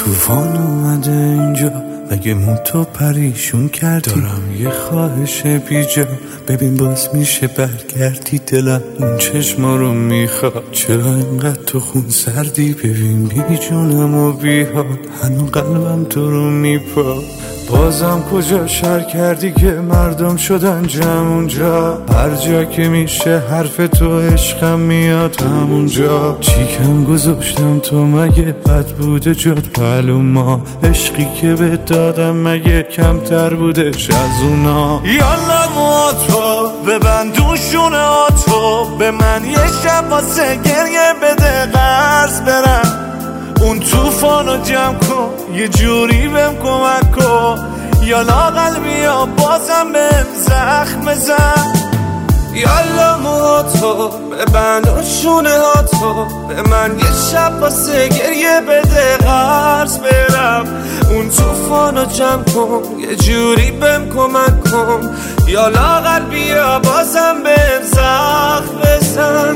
طوفان اومده اینجا، اگه تو پریشون کردی دارم یه خواهش بیجا، ببین باز میشه برگردی، دلم اون چشما رو میخواد، چرا اینقدر تو خون سردی؟ ببین بی جونم و بی حال، هنو قلبم تو رو میپا. بازم کجا شر کردی که مردم شدن جمع اونجا، هر جا که میشه حرف تو عشقم میاد همونجا. چیکم گذاشتم تو مگه بد بوده جد پلو ما، عشقی که به دادم مگه کمتر بودش از اونا؟ یالا ما تو ببندوشونه تو، به من یه شب واسه گریه بده قرض برم، اون طوفانو جمع کن یه جوری بهم کمک کن، یا لاقل یا بازم بهم زخم زن. یالا موها تو ببند و شونه ها تو، به من یه شب واسه گریه بده قرض برم، اون طوفانو جمع کن یه جوری بهم کمک کن، یا لاقل یا بازم بهم زخم بزن.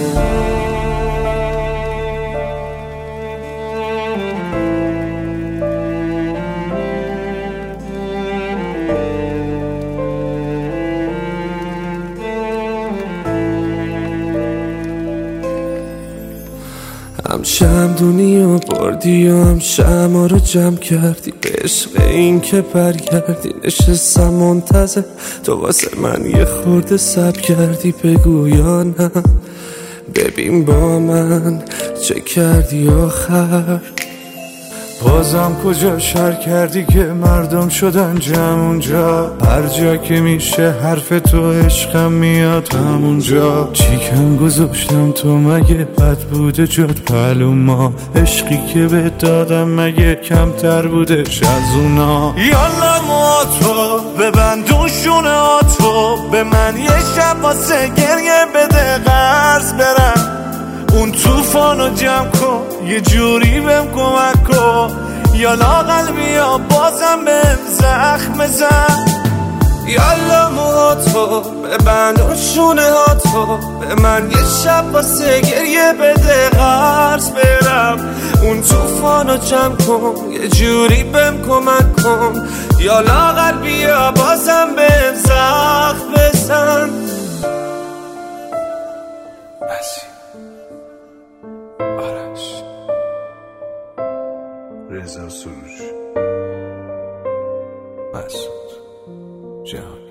هم شمدونی و بردی و هم شما رو جمع کردی، به عشق این که برگردی نشستم منتظر تو، واسه من یه خورده صبر کردی، بگو یا نه، ببین با من چه کردی آخر. بازم کجا شر کردی که مردم شدن جمع اونجا، هر جا که میشه حرف تو عشقم میاد همونجا. چیکم گذاشتم تو مگه بد بوده جد پلو ما، عشقی که به دادم مگه کمتر بودش از اونا؟ یالا ما تو ببندوشونه تو، به من یه شب واسه گریه بده قرض برم، اون طوفانو جمع کن یه جوری بهم کمک کن، یا لاقل یا بازم بهم زخم زن. یالا موها تو ببند و شونه ها تو، به من یه شب واسه گریه بده قرض برم، اون طوفانو جمع کن یه جوری بهم کمک کن، یا لاقل یا بازم بهم زخم بزن. آرش رضا سروش مسعود جهان.